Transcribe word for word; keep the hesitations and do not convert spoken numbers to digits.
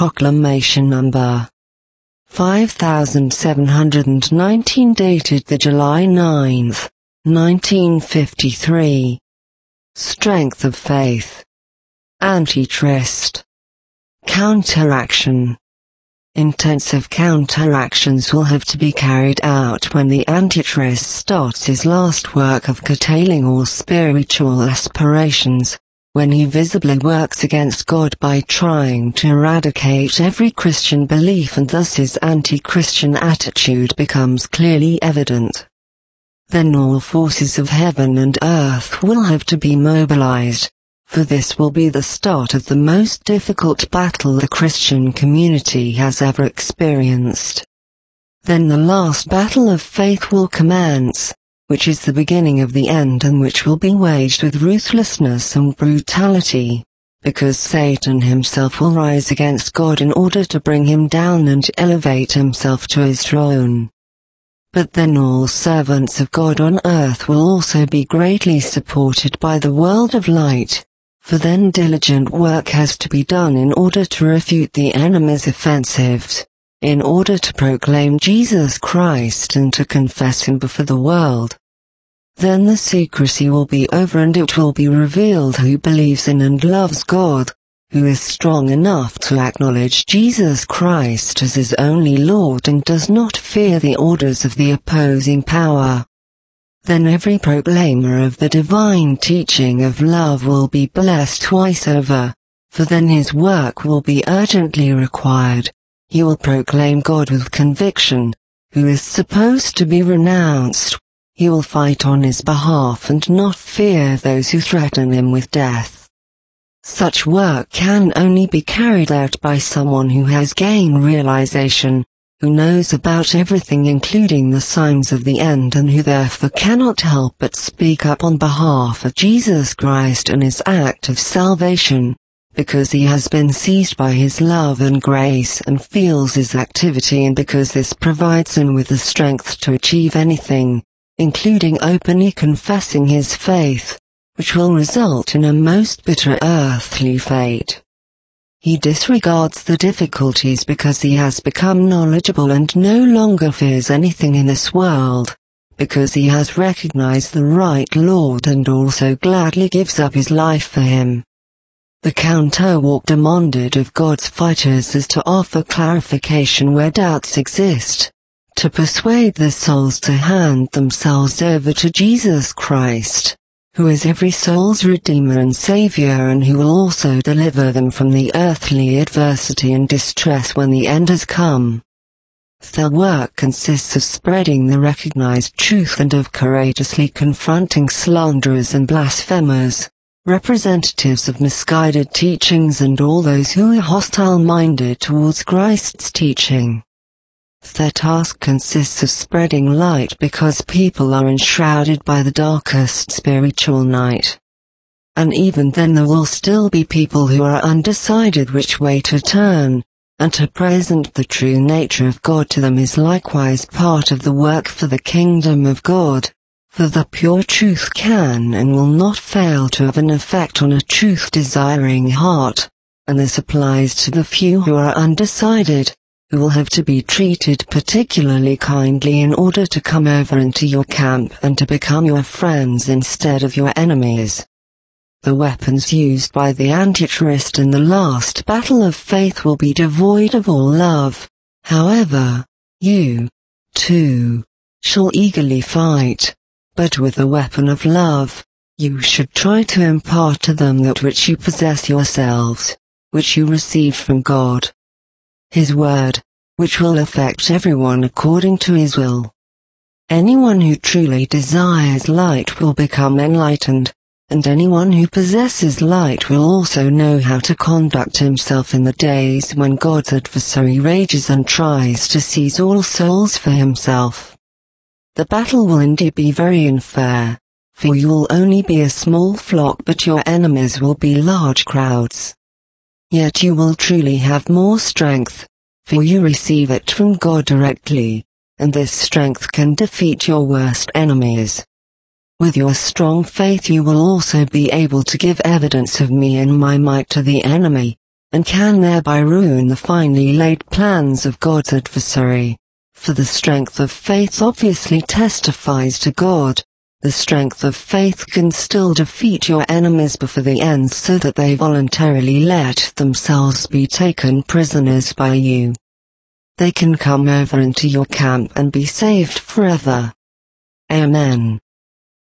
Proclamation number five thousand seven hundred nineteen, dated the July ninth, nineteen fifty-three. Strength of faith. Antichrist. Counteraction. Intensive counteractions will have to be carried out when the Antichrist starts his last work of curtailing all spiritual aspirations, when he visibly works against God by trying to eradicate every Christian belief, and thus his anti-Christian attitude becomes clearly evident. Then all forces of heaven and earth will have to be mobilized, for this will be the start of the most difficult battle the Christian community has ever experienced. Then the last battle of faith will commence, which is the beginning of the end, and which will be waged with ruthlessness and brutality, because Satan himself will rise against God in order to bring him down and elevate himself to his throne. But then all servants of God on earth will also be greatly supported by the world of light, for then diligent work has to be done in order to refute the enemy's offensives, in order to proclaim Jesus Christ and to confess him before the world. Then the secrecy will be over, and it will be revealed who believes in and loves God, who is strong enough to acknowledge Jesus Christ as his only Lord and does not fear the orders of the opposing power. Then every proclaimer of the divine teaching of love will be blessed twice over, for then his work will be urgently required. He will proclaim God with conviction, who is supposed to be renounced. He will fight on his behalf and not fear those who threaten him with death. Such work can only be carried out by someone who has gained realization, who knows about everything including the signs of the end, and who therefore cannot help but speak up on behalf of Jesus Christ and his act of salvation, because he has been seized by his love and grace and feels his activity, and because this provides him with the strength to achieve anything, including openly confessing his faith, which will result in a most bitter earthly fate. He disregards the difficulties because he has become knowledgeable and no longer fears anything in this world, because he has recognized the right Lord and also gladly gives up his life for him. The counter-walk demanded of God's fighters is to offer clarification where doubts exist, to persuade the souls to hand themselves over to Jesus Christ, who is every soul's Redeemer and Savior, and who will also deliver them from the earthly adversity and distress when the end has come. Their work consists of spreading the recognized truth and of courageously confronting slanderers and blasphemers, representatives of misguided teachings, and all those who are hostile-minded towards Christ's teaching. Their task consists of spreading light because people are enshrouded by the darkest spiritual night. And even then there will still be people who are undecided which way to turn, and to present the true nature of God to them is likewise part of the work for the kingdom of God, for the pure truth can and will not fail to have an effect on a truth-desiring heart, and this applies to the few who are undecided, who will have to be treated particularly kindly in order to come over into your camp and to become your friends instead of your enemies. The weapons used by the Antichrist in the last battle of faith will be devoid of all love. However, you, too, shall eagerly fight, but with the weapon of love. You should try to impart to them that which you possess yourselves, which you received from God, his word, which will affect everyone according to his will. Anyone who truly desires light will become enlightened, and anyone who possesses light will also know how to conduct himself in the days when God's adversary rages and tries to seize all souls for himself. The battle will indeed be very unfair, for you will only be a small flock, but your enemies will be large crowds. Yet you will truly have more strength, for you receive it from God directly, and this strength can defeat your worst enemies. With your strong faith you will also be able to give evidence of me and my might to the enemy, and can thereby ruin the finely laid plans of God's adversary. For the strength of faith obviously testifies to God. The strength of faith can still defeat your enemies before the end so that they voluntarily let themselves be taken prisoners by you. They can come over into your camp and be saved forever. Amen.